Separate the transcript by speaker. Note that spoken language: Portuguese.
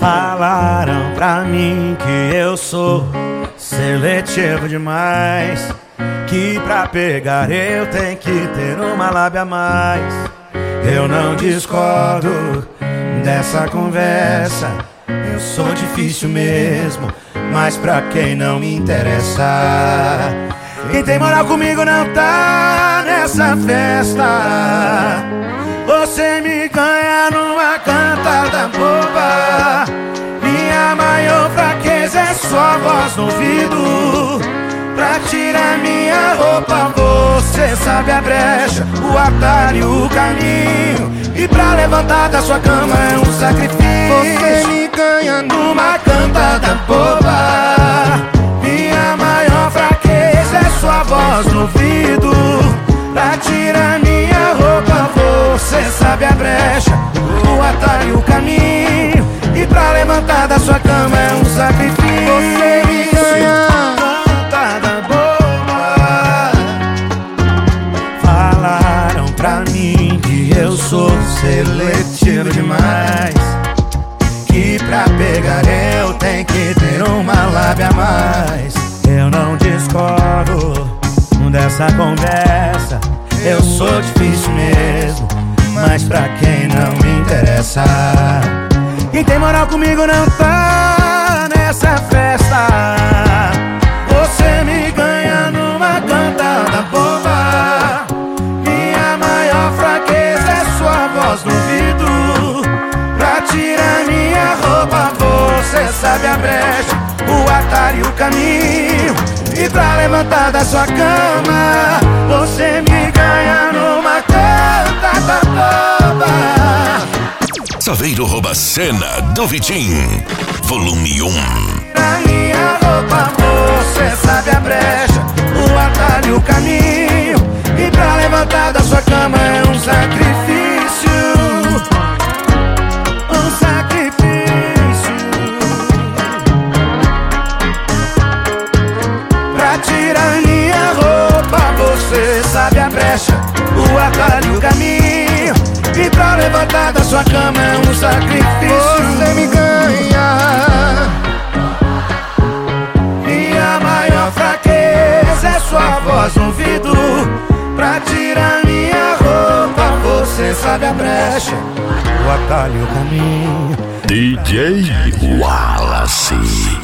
Speaker 1: Falaram pra mim que eu sou seletivo demais, que pra pegar eu tenho que ter uma lábia a mais. Eu não discordo dessa conversa, eu sou difícil mesmo, mas pra quem não me interessa. Quem tem moral comigo não tá nessa festa. Você me ganha numa cantada boba. Minha maior fraqueza é sua voz no ouvido. Pra tirar minha roupa você sabe a brecha, o atalho, o caminho. E pra levantar da sua cama é um sacrifício. Você me ganha numa cantada boba. Minha maior fraqueza é sua voz no ouvido. Pra tirar minha roupa você sabe a brecha, o atalho, o caminho. E pra levantar da sua cama é um sacrifício. Você me ganha cantada boba. Falaram pra mim que eu sou seletivo demais, que pra pegar eu tenho que ter uma lábia a mais. Eu não discordo dessa conversa, eu sou difícil mesmo, mas pra quem não me interessa. Quem tem moral comigo não tá nessa festa. Você me ganha numa cantada boba. Minha maior fraqueza é sua voz no ouvido. Pra tirar minha roupa você sabe a brecha, o atalho, o caminho. E pra levantar da sua cama você me ganha numa cantada boba.
Speaker 2: Saveiro rouba cena do Vitim, volume 1.
Speaker 1: Na minha roupa você sabe a brecha, o atalho, o caminho. E pra levantar da sua cama é um sacrifício. Um sacrifício. Pra tirar minha roupa você sabe a brecha, o atalho, o caminho. E pra levantar da sua cama é um sacrifício. Você me ganha. Minha maior fraqueza é sua voz no ouvido. Pra tirar minha roupa você sabe a brecha, o atalho, o caminho.
Speaker 2: DJ Wallace.